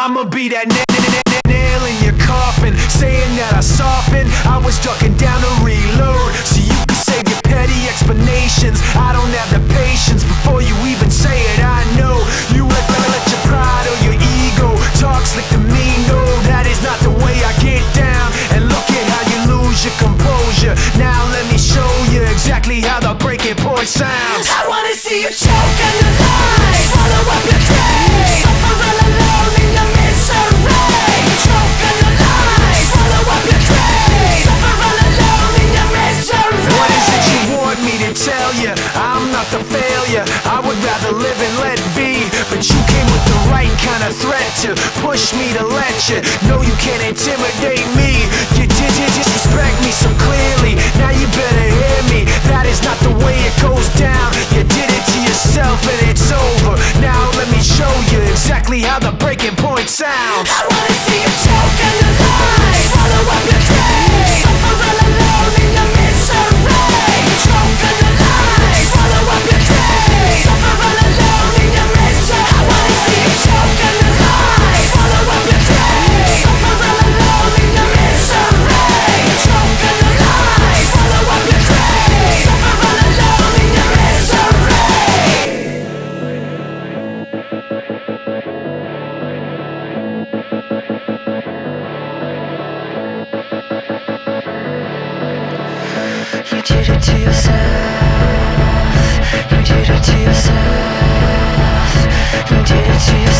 I'ma be that nail in your coffin, saying that I softened. I was ducking down to reload, so you can save your petty explanations. I don't have the patience before you even say it. I know you let your pride or your ego talk slick to me. No, that is not the way I get down. And look at how you lose your composure. Now let me show you exactly how the breaking point sounds. I wanna see you choke on your lies, swallow up your dreams, suffer all alone in your misery. Choke on your lies, swallow up your dreams, suffer all alone in your misery. What is it you want me to tell you? I'm not the failure, I would rather live and let be. But you came with the right kind of threat to push me to let you know you can't intimidate me. You did disrespect me so clearly, now you better hear me. That is not the way it goes down. You did it to yourself and it's over. Now let me show you exactly how the breaking point sounds. I wanna see you choke on your lies, swallow up your dreams, suffer all alone in your misery. Choke on your lies, swallow up your dreams, suffer all alone in your misery. I wanna see you choke on your lies, swallow up your dreams, suffer all alone in your misery. Choke on your lies, swallow up your dreams, suffer all alone in your misery. You did it to yourself. You did it to yourself. You did it to yourself.